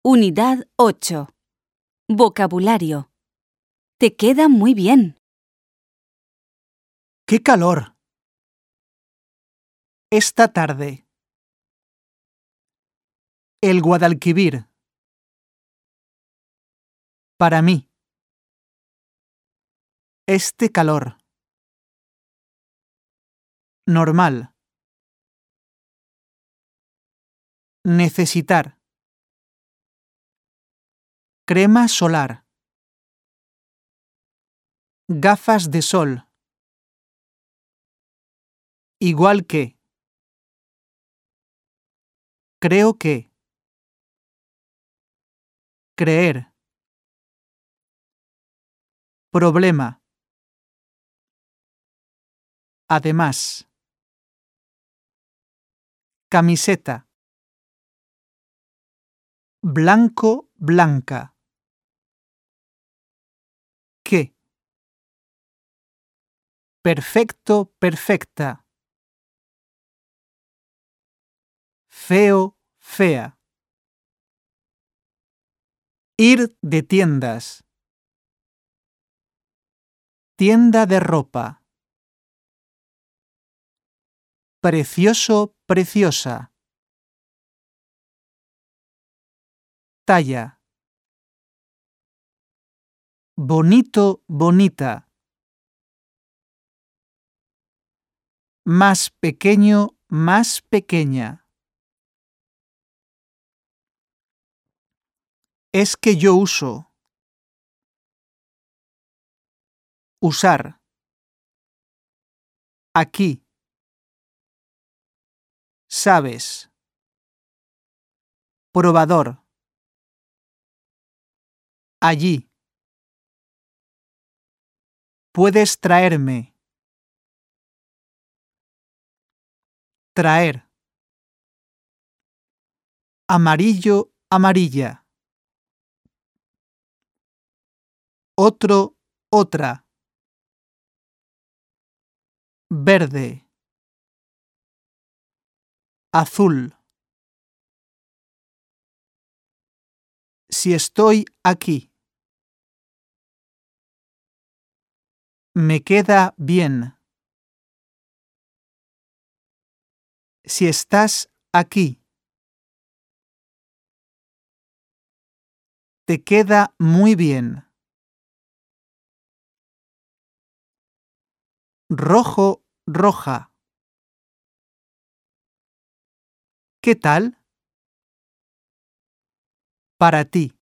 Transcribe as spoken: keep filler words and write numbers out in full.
Unidad ocho. Vocabulario. Te queda muy bien. ¡Qué calor! Esta tarde. El Guadalquivir. Para mí. Este calor. Normal. Necesitar. Crema solar. Gafas de sol. Igual que. Creo que. Creer. Problema. Además. Camiseta. Blanco, blanca. ¿Qué? Perfecto, perfecta. Feo, fea. Ir de tiendas. Tienda de ropa. Precioso, preciosa. Talla. Bonito, bonita. Más pequeño, más pequeña. Es que yo uso. Usar. Aquí. Sabes. Probador. Allí. Puedes traerme. Traer. Amarillo, amarilla. Otro, otra. Verde. Azul. Si estoy aquí. Me queda bien. Si estás aquí. Te queda muy bien. Rojo, roja. ¿Qué tal? Para ti.